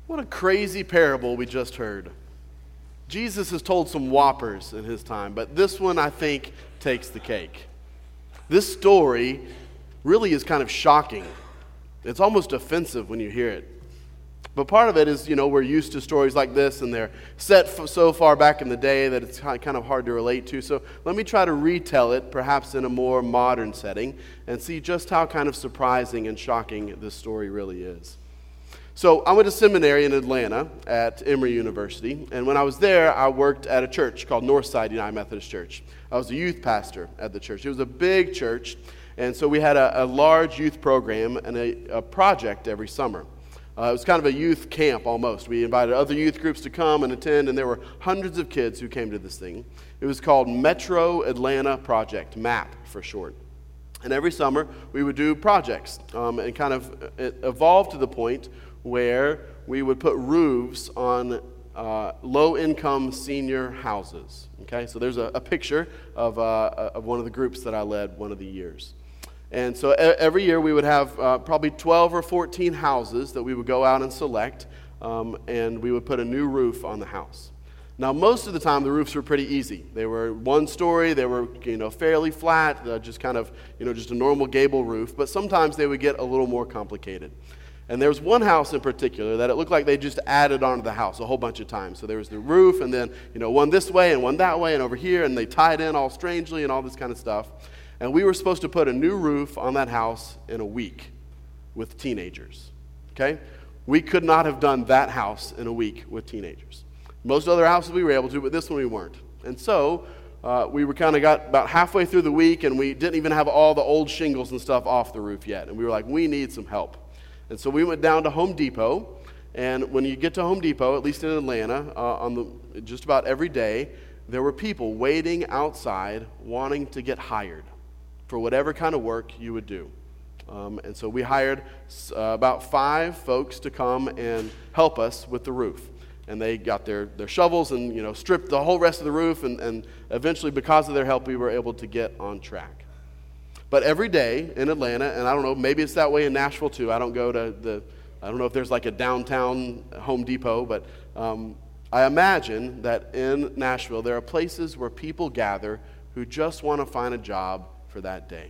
What a crazy parable we just heard. Jesus has told some whoppers in his time, but this one, I think, takes the cake. This story really is kind of shocking. It's almost offensive when you hear it. But part of it is, we're used to stories like this, and they're set so far back in the day that it's kind of hard to relate to. So let me try to retell it, perhaps in a more modern setting, and see just how kind of surprising and shocking this story really is. So I went to seminary in Atlanta at Emory University, and when I was there, I worked at a church called Northside United Methodist Church. I was a youth pastor at the church. It was a big church, and so we had a large youth program and a project every summer. It was kind of a youth camp almost. We invited other youth groups to come and attend, and there were hundreds of kids who came to this thing. It was called Metro Atlanta Project, MAP for short. And every summer, we would do projects, and kind of it evolved to the point where we would put roofs on low-income senior houses. Okay, so there's a picture of one of the groups that I led one of the years. And so every year we would have probably 12 or 14 houses that we would go out and select, and we would put a new roof on the house. Now, most of the time, the roofs were pretty easy. They were one story, they were, fairly flat, just kind of, just a normal gable roof, but sometimes they would get a little more complicated. And there was one house in particular that it looked like they just added onto the house a whole bunch of times. So there was the roof, and then, one this way and one that way and over here, and they tied in all strangely and all this kind of stuff. And we were supposed to put a new roof on that house in a week with teenagers, okay? We could not have done that house in a week with teenagers. Most other houses we were able to, but this one we weren't. And so we were kind of got about halfway through the week, and we didn't even have all the old shingles and stuff off the roof yet. And we were like, we need some help. And so we went down to Home Depot, and when you get to Home Depot, at least in Atlanta, just about every day, there were people waiting outside wanting to get hired for whatever kind of work you would do. And so we hired about 5 folks to come and help us with the roof. And they got their shovels and stripped the whole rest of the roof, and eventually, because of their help, we were able to get on track. But every day in Atlanta, and I don't know, maybe it's that way in Nashville too. I don't know if there's like a downtown Home Depot, but I imagine that in Nashville there are places where people gather who just want to find a job for that day.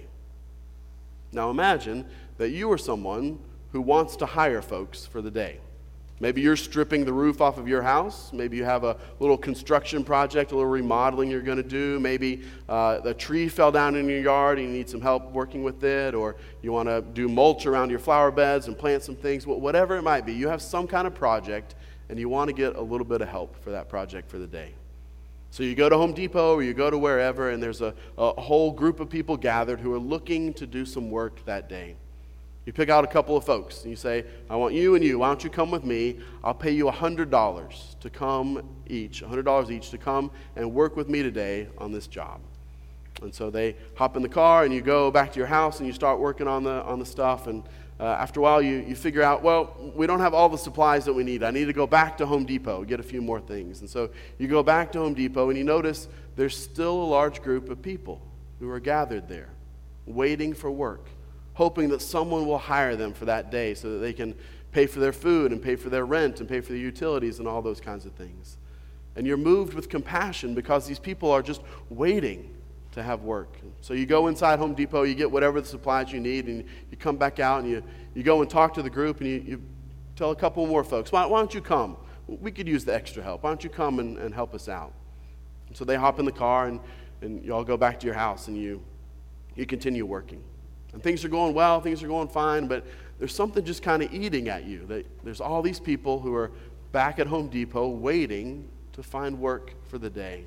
Now imagine that you are someone who wants to hire folks for the day. Maybe you're stripping the roof off of your house. Maybe you have a little construction project, a little remodeling you're going to do. Maybe a tree fell down in your yard and you need some help working with it, or you want to do mulch around your flower beds and plant some things. Whatever it might be, you have some kind of project and you want to get a little bit of help for that project for the day. So you go to Home Depot or you go to wherever, and there's a whole group of people gathered who are looking to do some work that day. You pick out a couple of folks, and you say, I want you and you. Why don't you come with me? I'll pay you $100 to come each, $100 each to come and work with me today on this job. And so they hop in the car, and you go back to your house, and you start working on the stuff. And after a while, you figure out, well, we don't have all the supplies that we need. I need to go back to Home Depot, get a few more things. And so you go back to Home Depot, and you notice there's still a large group of people who are gathered there, waiting for work, hoping that someone will hire them for that day so that they can pay for their food and pay for their rent and pay for their utilities and all those kinds of things. And you're moved with compassion because these people are just waiting to have work. So you go inside Home Depot, you get whatever the supplies you need, and you come back out and you go and talk to the group, and you tell a couple more folks, why don't you come? We could use the extra help. Why don't you come and help us out? And so they hop in the car, and you all go back to your house, and you continue working. And things are going well, things are going fine, but there's something just kind of eating at you. There's all these people who are back at Home Depot waiting to find work for the day.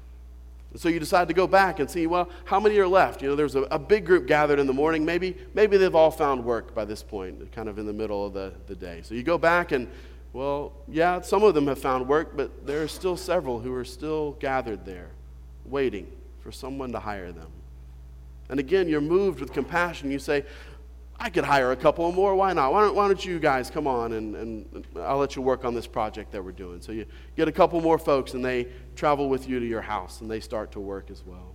And so you decide to go back and see, well, how many are left? There's a big group gathered in the morning. Maybe they've all found work by this point, kind of in the middle of the day. So you go back and, well, yeah, some of them have found work, but there are still several who are still gathered there, waiting for someone to hire them. And again, you're moved with compassion. You say, I could hire a couple more. Why not? Why don't you guys come on, and I'll let you work on this project that we're doing. So you get a couple more folks, and they travel with you to your house, and they start to work as well.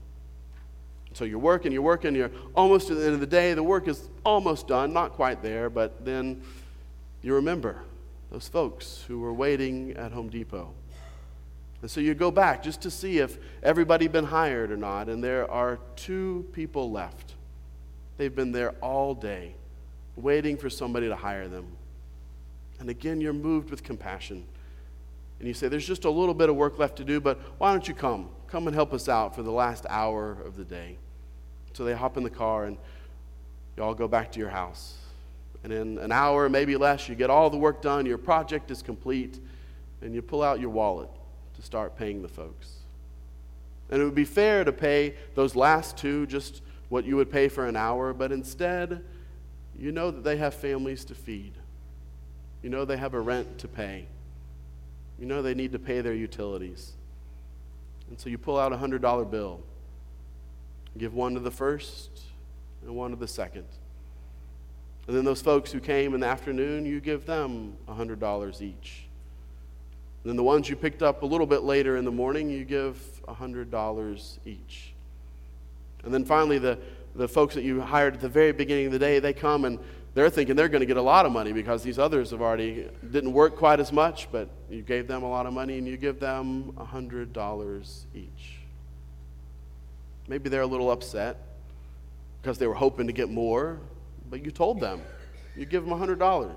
So you're working, you're almost at the end of the day. The work is almost done, not quite there, but then you remember those folks who were waiting at Home Depot. And so you go back just to see if everybody been hired or not, and there are 2 people left. They've been there all day, waiting for somebody to hire them. And again, you're moved with compassion. And you say, there's just a little bit of work left to do, but why don't you come? Come and help us out for the last hour of the day. So they hop in the car, and you all go back to your house. And in an hour, maybe less, you get all the work done, your project is complete, and you pull out your wallet to start paying the folks. And it would be fair to pay those last 2 just what you would pay for an hour, but instead, you know that they have families to feed. You know they have a rent to pay. You know they need to pay their utilities. And so you pull out a $100 bill. Give one to the first and one to the second. And then those folks who came in the afternoon, you give them $100 each. And then the ones you picked up a little bit later in the morning, you give $100 each. And then finally, the folks that you hired at the very beginning of the day, they come and they're thinking they're going to get a lot of money because these others didn't work quite as much, but you gave them a lot of money and you give them $100 each. Maybe they're a little upset because they were hoping to get more, but you told them. You give them $100.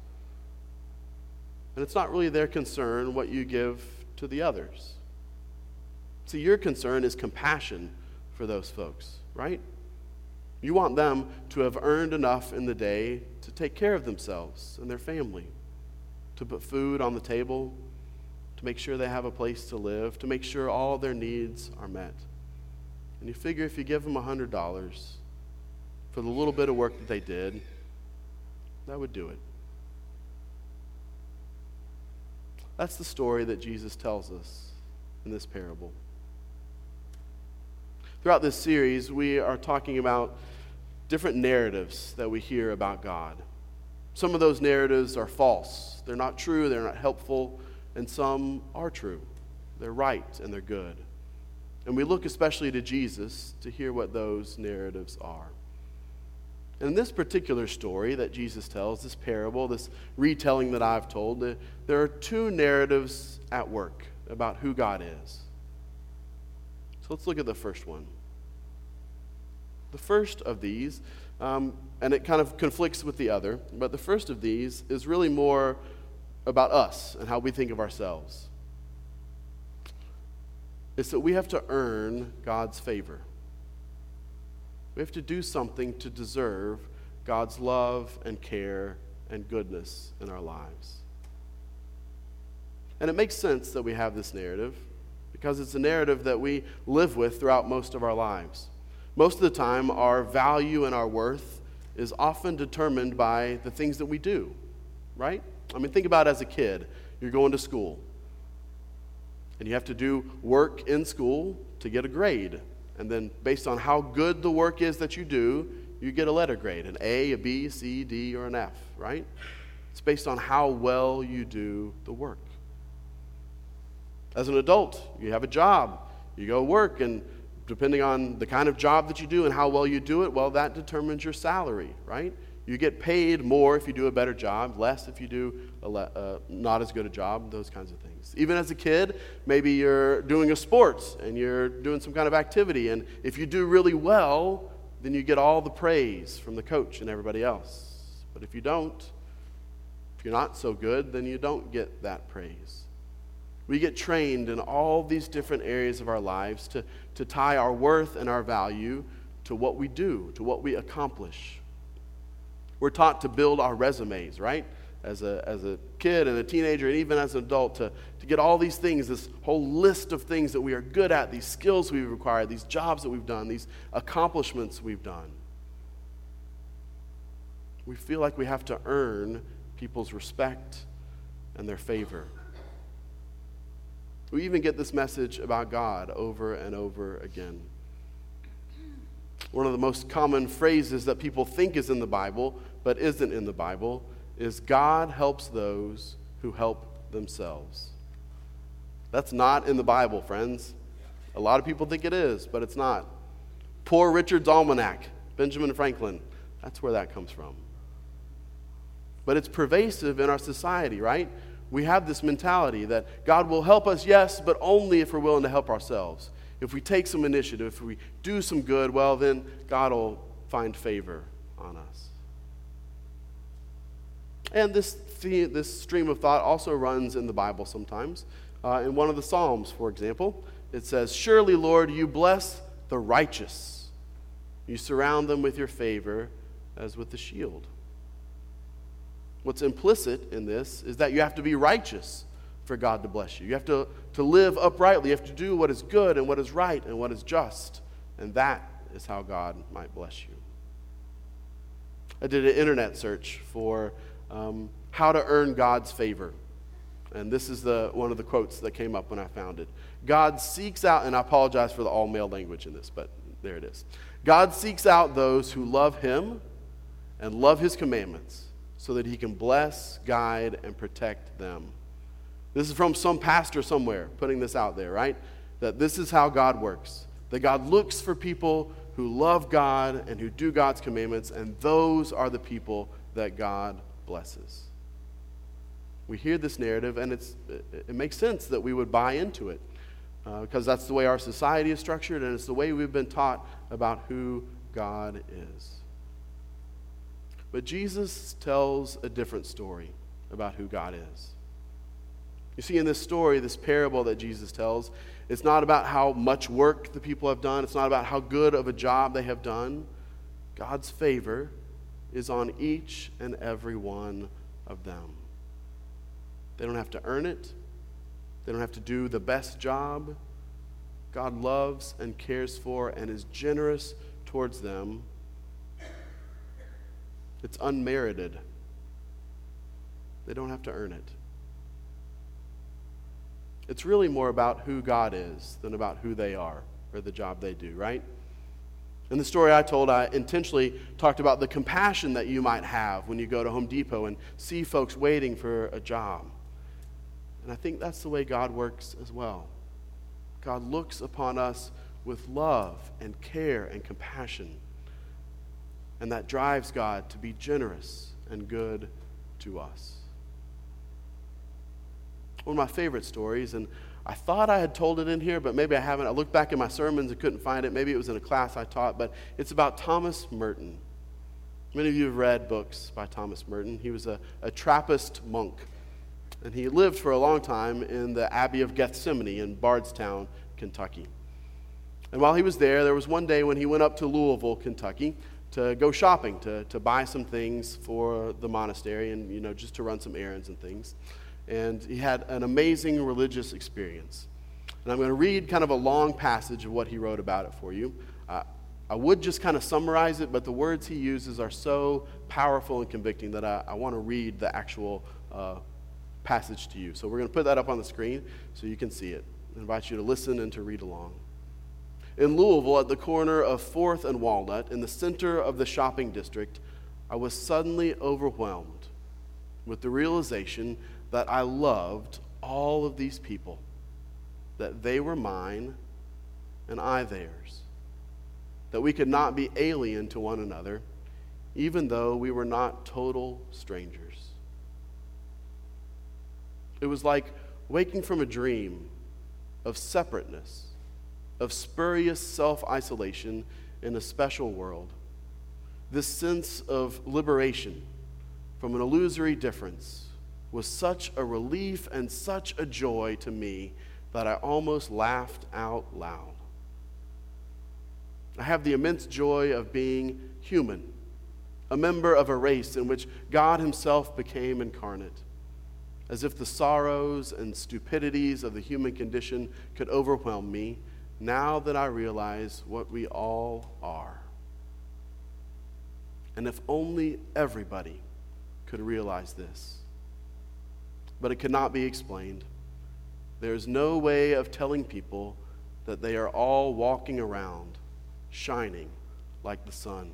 And it's not really their concern what you give to the others. See, your concern is compassion for those folks, right? You want them to have earned enough in the day to take care of themselves and their family, to put food on the table, to make sure they have a place to live, to make sure all their needs are met. And you figure if you give them $100 for the little bit of work that they did, that would do it. That's the story that Jesus tells us in this parable. Throughout this series, we are talking about different narratives that we hear about God. Some of those narratives are false. They're not true, they're not helpful, and some are true. They're right and they're good. And we look especially to Jesus to hear what those narratives are. And in this particular story that Jesus tells, this parable, this retelling that I've told, there are 2 narratives at work about who God is. So let's look at the first one. The first of these, and it kind of conflicts with the other, but the first of these is really more about us and how we think of ourselves. It's that we have to earn God's favor. We have to do something to deserve God's love and care and goodness in our lives. And it makes sense that we have this narrative because it's a narrative that we live with throughout most of our lives. Most of the time, our value and our worth is often determined by the things that we do, right? I mean, think about it as a kid. You're going to school, and you have to do work in school to get a grade. And then based on how good the work is that you do, you get a letter grade, an A, a B, C, D, or an F, right? It's based on how well you do the work. As an adult, you have a job. You go work, and depending on the kind of job that you do and how well you do it, well, that determines your salary, right? You get paid more if you do a better job, less if you do not as good a job, those kinds of things. Even as a kid, maybe you're doing a sports and you're doing some kind of activity, and if you do really well, then you get all the praise from the coach and everybody else. But if you don't, if you're not so good, then you don't get that praise. We get trained in all these different areas of our lives to tie our worth and our value to what we do, to what we accomplish. We're taught to build our resumes, right? As a kid and a teenager and even as an adult to get all these things, this whole list of things that we are good at, these skills we've acquired, these jobs that we've done, these accomplishments we've done. We feel like we have to earn people's respect and their favor. We even get this message about God over and over again. One of the most common phrases that people think is in the Bible, but isn't in the Bible, is God helps those who help themselves. That's not in the Bible, friends. A lot of people think it is, but it's not. Poor Richard's Almanac, Benjamin Franklin, that's where that comes from. But it's pervasive in our society, right? We have this mentality that God will help us, yes, but only if we're willing to help ourselves. If we take some initiative, if we do some good, well, then God will find favor on us. And this stream of thought also runs in the Bible sometimes. In one of the Psalms, for example, it says, "Surely, Lord, you bless the righteous. You surround them with your favor as with a shield." What's implicit in this is that you have to be righteous for God to bless you. You have to live uprightly. You have to do what is good and what is right and what is just. And that is how God might bless you. I did an internet search for how to earn God's favor. And this is one of the quotes that came up when I found it. God seeks out, and I apologize for the all-male language in this, but there it is. God seeks out those who love him and love his commandments, so that he can bless, guide, and protect them. This is from some pastor somewhere putting this out there, right? That this is how God works. That God looks for people who love God and who do God's commandments, and those are the people that God blesses. We hear this narrative, and it makes sense that we would buy into it because that's the way our society is structured, and it's the way we've been taught about who God is. But Jesus tells a different story about who God is. You see, in this story, this parable that Jesus tells, it's not about how much work the people have done. It's not about how good of a job they have done. God's favor is on each and every one of them. They don't have to earn it. They don't have to do the best job. God loves and cares for and is generous towards them. It's unmerited. They don't have to earn it. It's really more about who God is than about who they are or the job they do, right? In the story I told, I intentionally talked about the compassion that you might have when you go to Home Depot and see folks waiting for a job. And I think that's the way God works as well. God looks upon us with love and care and compassion. And that drives God to be generous and good to us. One of my favorite stories, and I thought I had told it in here, but maybe I haven't. I looked back in my sermons and couldn't find it. Maybe it was in a class I taught, but it's about Thomas Merton. Many of you have read books by Thomas Merton. He was a Trappist monk, and he lived for a long time in the Abbey of Gethsemane in Bardstown, Kentucky. And while he was there was one day when he went up to Louisville, Kentucky, to go shopping, to buy some things for the monastery and, just to run some errands and things. And he had an amazing religious experience. And I'm going to read kind of a long passage of what he wrote about it for you. I would just kind of summarize it, but the words he uses are so powerful and convicting that I want to read the actual passage to you. So we're going to put that up on the screen so you can see it. I invite you to listen and to read along. In Louisville, at the corner of 4th and Walnut, in the center of the shopping district, I was suddenly overwhelmed with the realization that I loved all of these people, that they were mine and I theirs, that we could not be alien to one another, even though we were not total strangers. It was like waking from a dream of separateness, of spurious self-isolation in a special world. This sense of liberation from an illusory difference was such a relief and such a joy to me that I almost laughed out loud. I have the immense joy of being human, a member of a race in which God Himself became incarnate, as if the sorrows and stupidities of the human condition could overwhelm me now that I realize what we all are. And if only everybody could realize this. But it cannot be explained. There's no way of telling people that they are all walking around, shining like the sun.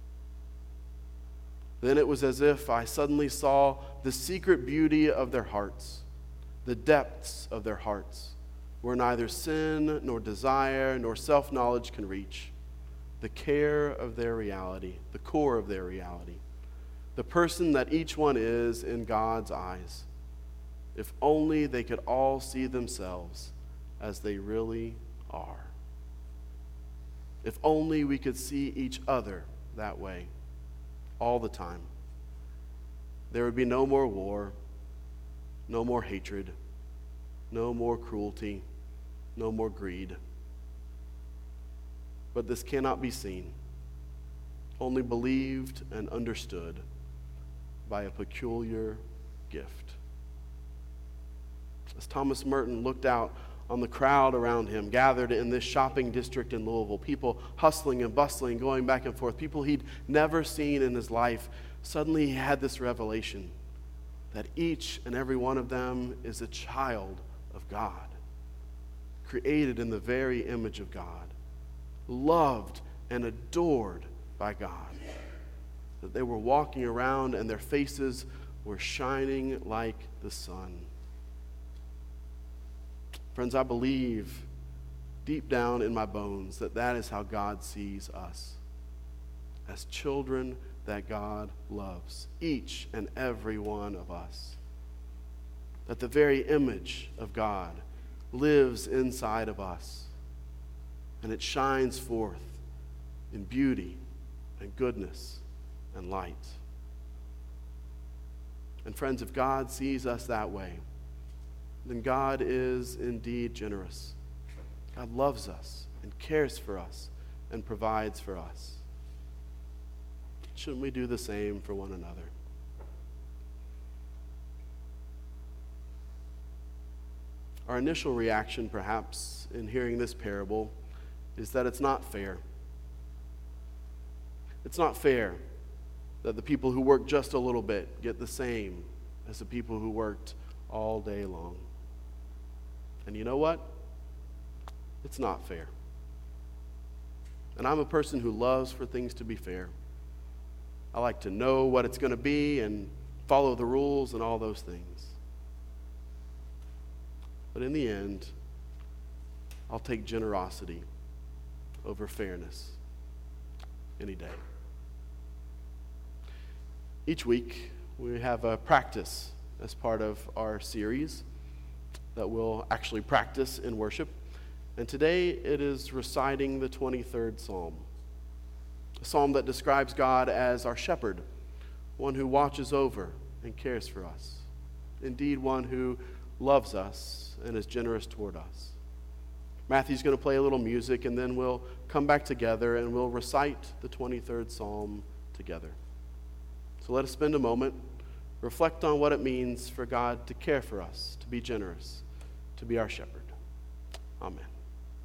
Then it was as if I suddenly saw the secret beauty of their hearts, the depths of their hearts, where neither sin nor desire nor self-knowledge can reach, the care of their reality, the core of their reality, the person that each one is in God's eyes. If only they could all see themselves as they really are. If only we could see each other that way all the time. There would be no more war, no more hatred, no more cruelty, no more greed. But this cannot be seen, only believed and understood by a peculiar gift. As Thomas Merton looked out on the crowd around him, gathered in this shopping district in Louisville, people hustling and bustling, going back and forth, people he'd never seen in his life, suddenly he had this revelation that each and every one of them is a child of God, created in the very image of God, loved and adored by God, that they were walking around and their faces were shining like the sun. Friends, I believe deep down in my bones that that is how God sees us, as children that God loves, each and every one of us. That the very image of God lives inside of us, and it shines forth in beauty and goodness and light. And friends, if God sees us that way, then God is indeed generous. God loves us and cares for us and provides for us. Shouldn't we do the same for one another? Our initial reaction, perhaps, in hearing this parable is that it's not fair. It's not fair that the people who work just a little bit get the same as the people who worked all day long. And you know what? It's not fair. And I'm a person who loves for things to be fair. I like to know what it's going to be and follow the rules and all those things. But in the end, I'll take generosity over fairness any day. Each week, we have a practice as part of our series that we'll actually practice in worship. And today it is reciting the 23rd Psalm, a psalm that describes God as our shepherd, one who watches over and cares for us. Indeed, one who loves us and is generous toward us. Matthew's going to play a little music, and then we'll come back together and we'll recite the 23rd Psalm together. So let us spend a moment, reflect on what it means for God to care for us, to be generous, to be our shepherd. Amen.